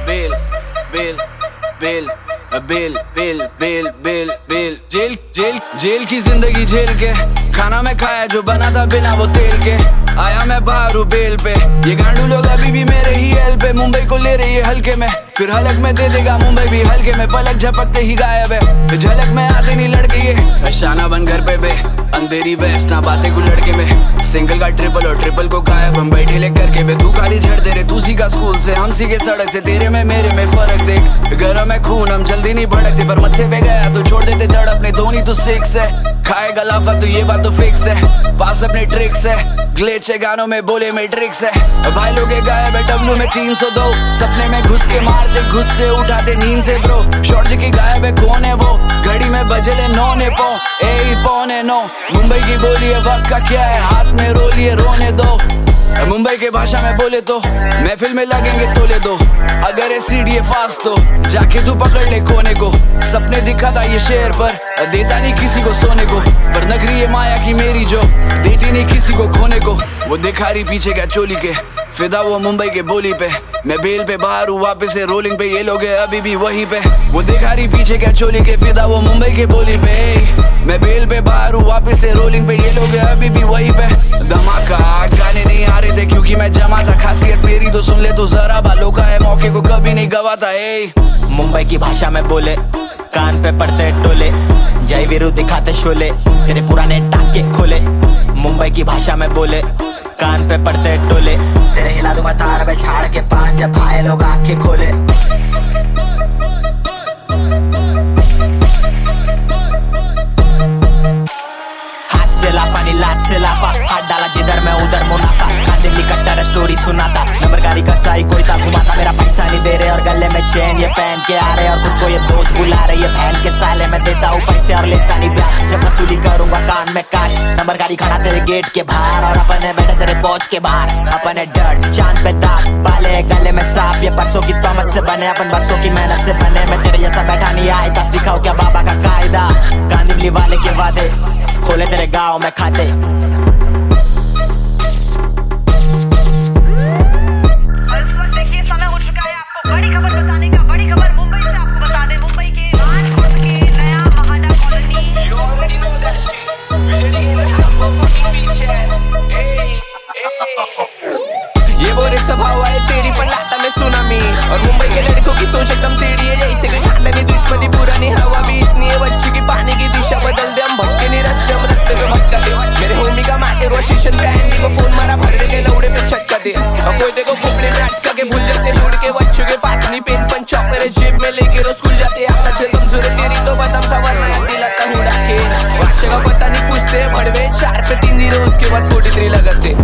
Bell bail bail bail bail bail bail bail jail jail jail की जिंदगी झेल के खाना मैं खाया जो बना था बिना वो तेल के। आया मैं बाहर हूँ बेल पे, ये गांडू लोग अभी भी मेरे ही हेल पे। मुंबई को ले रही है हल्के में, फिर हलक में दे देगा मुंबई भी हल्के में। पलक झपकते ही गायब है, झलक में आते नहीं लड़के ये। निशाना बन घर पे बे, अंधेरी वेस्ट ना बातें को लड़के में। सिंगल का ट्रिपल और ट्रिपल को गायब हम बैठे ले करके बे। तू खाली झड़ दे रे, तू सीखा स्कूल से, हम सीखे सड़क से। तेरे में मेरे में फर्क देख, गरम है खून हम जल्दी नहीं भड़कते। पर मत्थे पे गया तो छोड़ देते धड़ अपने। धोनी तो सिक्स है, खाएगा लाफा तो ये बात तो फिक्स है। पास अपने ट्रिक्स है, ग्लिच है गानों में बोले मैट्रिक्स है। भाई लोग गायब है डब्लू में 302, सपने में घुस के मारते घुस से उठाते नींद से ब्रो। शॉर्ट की गायब है कौन है वो, घड़ी में बजले 9 ने पौ ए पौने 9। मुंबई की बोली है वक्त का क्या है, हाथ में रोलिए रोने दो। मुंबई के भाषा में बोले तो महफिल में लगेंगे तोले दो। अगर है सीढ़ी फास्ट तो जाके तू पकड़ ले कोने को। सपने दिखाता ये शेर पर देता नहीं किसी को सोने को। पर नगरी है माया की मेरी जो देती नहीं किसी को खोने को। वो दिखा रही पीछे क्या चोली के, फिदा वो मुंबई के बोली पे। मैं बेल पे बाहर हूँ वापस से रोलिंग पे, ये लोग है अभी भी वहीं पे। वो दिखा रही पीछे क्या चोली के, फिदा वो मुंबई के बोली पे। मैं बेल पे बाहर हूँ वापस से रोलिंग पे, ये लोग है अभी भी वहीं पे। धमाका गाने नहीं आ रहे थे क्योंकि मैं जमा था। खासियत मेरी तो सुन ले तो जरा, बालों का है मौके को कभी नहीं गवाता। मुंबई की भाषा में बोले, कान पे पड़ते टोले। जय वीरू दिखाते शोले, तेरे पुराने टाके खोले। मुंबई की भाषा में बोले, कान पे पड़ते टोले। तेरे हिला दूंगा तार पे झाड़ के पान, जब भाई लोग आंखें खोले। हाथ से लाफा नी लात से लाफा, हाथ डाला जिधर मैं उधर मुनाफा। कांदिवली कट्टर स्टोरी सुनाता, नंबर गाड़ी का साई कोई था घुमाता। मेरा पैसा नहीं दे रहे और गले में चेन ये पहन के आ रहे, और खुद को ये दोस्त बुला रहे। ये बहन के साले में देता हूँ पैसे और लेता नहीं ब्याज। जब वसूली करूंगा कान में काट, नंबर गाड़ी खड़ा तेरे गेट के बाहर, और अपने बैठे तेरे पहुंच के बाहर। अपने डर्ट चांद पे दाग, बाले गले में सांप। ये परसों की तोमत से बने, अपन बरसों की मेहनत से बने। मैं तेरे जैसा बैठा नहीं आया था, सिखाओ क्या बाबा का कायदा। कांदिवली वाले के वादे खोले तेरे गाँव में खाते। ये बोरे स्वभाव है तेरी पर लाता में सुनामी। और मुंबई के लड़कों की सोच एकदम टेढ़ी है, जैसे कोई खानदानी दुश्मनी पुरानी हवा भी इतनी है। बच्ची की पानी की दिशा बदल दे, हम भटके नहीं रास्ते, हम रास्ते पे भटका दे। मेरे होमी का माटे रोशन बैंडी को फोन मारा, भरने के लौड़े पे छटका दे। कोयटे को खोपड़े में अटका के भूल जाते, लौड़ के बच्चों के पास नहीं पेन पंचॉक मेरे जेब में लेके रोज स्कूल जाते। आता से कमजोर तेरी तो बदम था वरना दिलाता हूँ डाके। भाषा का पता नहीं पूछते भड़वे, 4 पे 3 जीरो उसके बाद 43 लगाते।